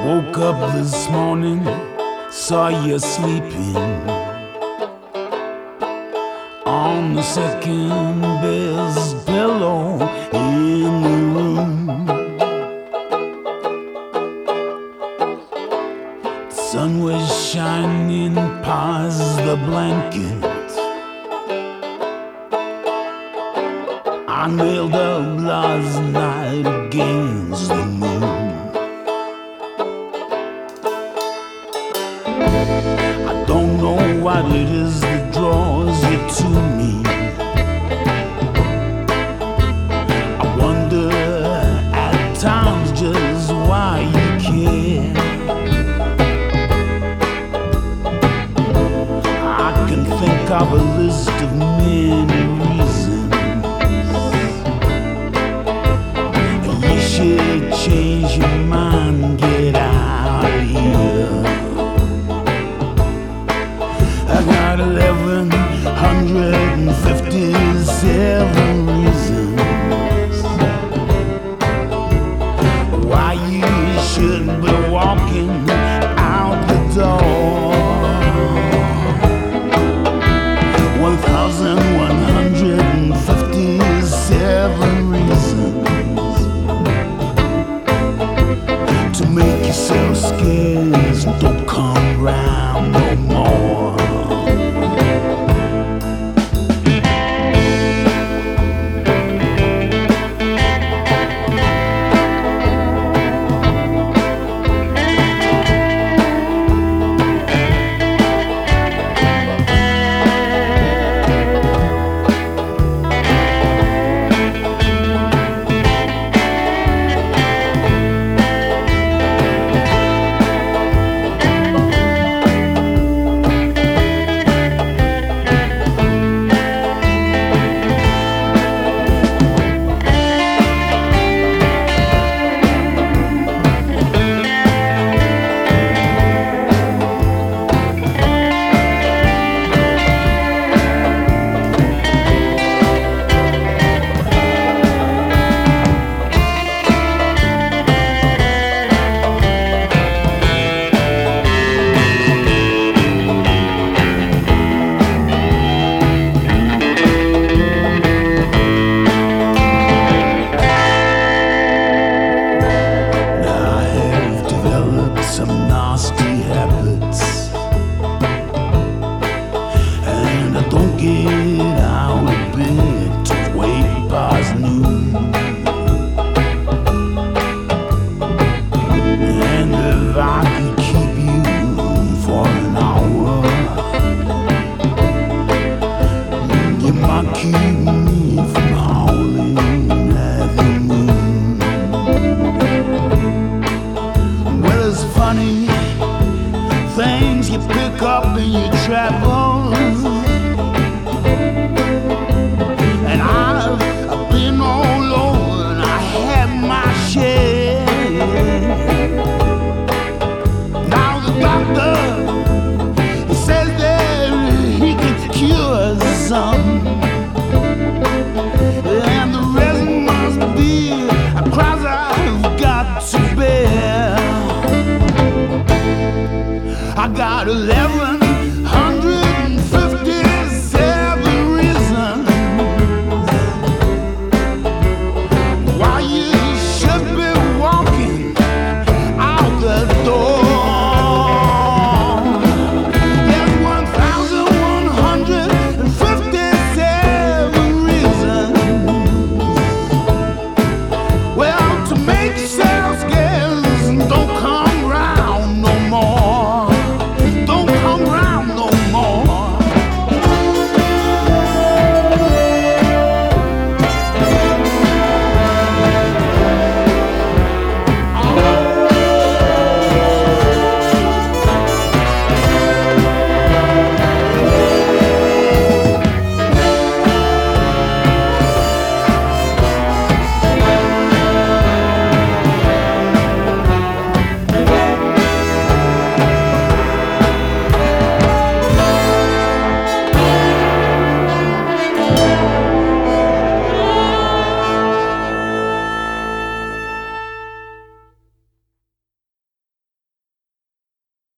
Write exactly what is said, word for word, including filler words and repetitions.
Woke up this morning, saw you sleeping on the second best pillow in the room. The sun was shining past the blanket. I nailed up last night against the moon. I don't know what it is that draws you to me. I wonder at times just why you care. I can think of a list of many reasons you should change your mind, get out of here. I got eleven fifty-seven reasons why you should be walking out the door. One thousand one hundred fifty-seven reasons to make yourself scarce. Don't come round no more. Some nasty habits, and I don't get out of bed till way past noon. And if I could keep you for an hour, you might keep me from howling at the moon. Well, it's funny things you pick up in your travels, and I've, I've been all over and I had my share. Now the doctor says that he can cure some, and the rest must be a cross I've got to bear. I got eleven